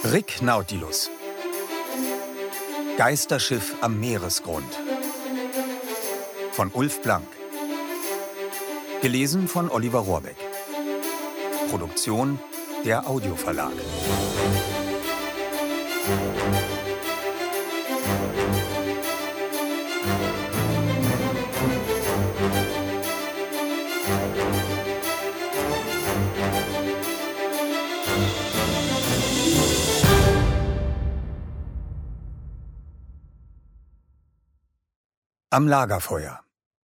Rick Nautilus. Geisterschiff am Meeresgrund. Von Ulf Blank. Gelesen von Oliver Rohrbeck. Produktion der Audioverlag. Am Lagerfeuer.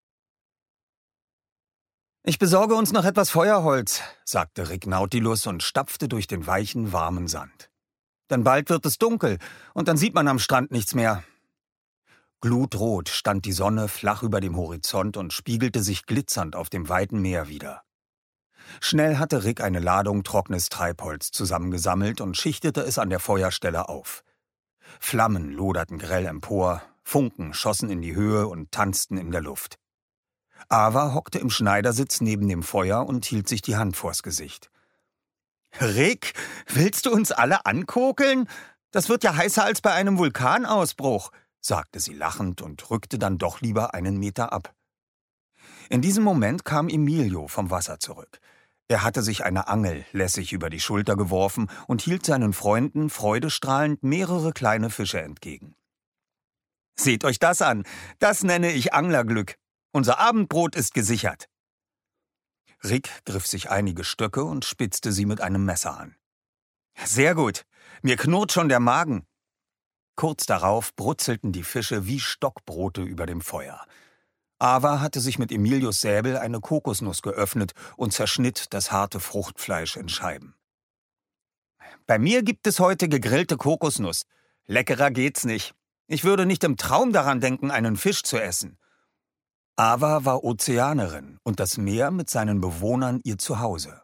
»Ich besorge uns noch etwas Feuerholz«, sagte Rick Nautilus und stapfte durch den weichen, warmen Sand. »Denn bald wird es dunkel und dann sieht man am Strand nichts mehr.« Glutrot stand die Sonne flach über dem Horizont und spiegelte sich glitzernd auf dem weiten Meer wider. Schnell hatte Rick eine Ladung trockenes Treibholz zusammengesammelt und schichtete es an der Feuerstelle auf. Flammen loderten grell empor, Funken schossen in die Höhe und tanzten in der Luft. Ava hockte im Schneidersitz neben dem Feuer und hielt sich die Hand vors Gesicht. »Rick, willst du uns alle ankokeln? Das wird ja heißer als bei einem Vulkanausbruch«, sagte sie lachend und rückte dann doch lieber einen Meter ab. In diesem Moment kam Emilio vom Wasser zurück. Er hatte sich eine Angel lässig über die Schulter geworfen und hielt seinen Freunden freudestrahlend mehrere kleine Fische entgegen. »Seht euch das an, das nenne ich Anglerglück. Unser Abendbrot ist gesichert.« Rick griff sich einige Stöcke und spitzte sie mit einem Messer an. »Sehr gut, mir knurrt schon der Magen.« Kurz darauf brutzelten die Fische wie Stockbrote über dem Feuer. Ava hatte sich mit Emilios Säbel eine Kokosnuss geöffnet und zerschnitt das harte Fruchtfleisch in Scheiben. »Bei mir gibt es heute gegrillte Kokosnuss. Leckerer geht's nicht. Ich würde nicht im Traum daran denken, einen Fisch zu essen.« Ava war Ozeanerin und das Meer mit seinen Bewohnern ihr Zuhause.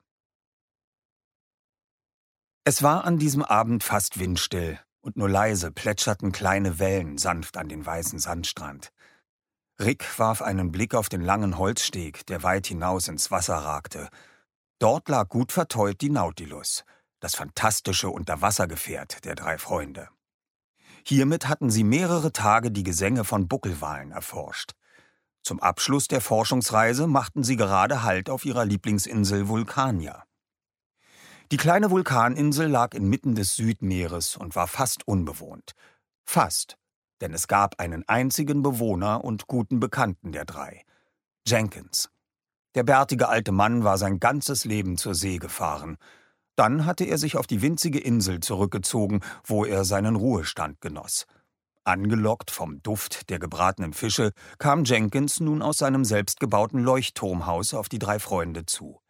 Es war an diesem Abend fast windstill und nur leise plätscherten kleine Wellen sanft an den weißen Sandstrand. Rick warf einen Blick auf den langen Holzsteg, der weit hinaus ins Wasser ragte. Dort lag gut verteut die Nautilus, das fantastische Unterwassergefährt der drei Freunde. Hiermit hatten sie mehrere Tage die Gesänge von Buckelwalen erforscht. Zum Abschluss der Forschungsreise machten sie gerade Halt auf ihrer Lieblingsinsel Vulcania. Die kleine Vulkaninsel lag inmitten des Südmeeres und war fast unbewohnt. Fast, denn es gab einen einzigen Bewohner und guten Bekannten der drei: Jenkins. Der bärtige alte Mann war sein ganzes Leben zur See gefahren. Dann hatte er sich auf die winzige Insel zurückgezogen, wo er seinen Ruhestand genoss. Angelockt vom Duft der gebratenen Fische kam Jenkins nun aus seinem selbstgebauten Leuchtturmhaus auf die drei Freunde zu.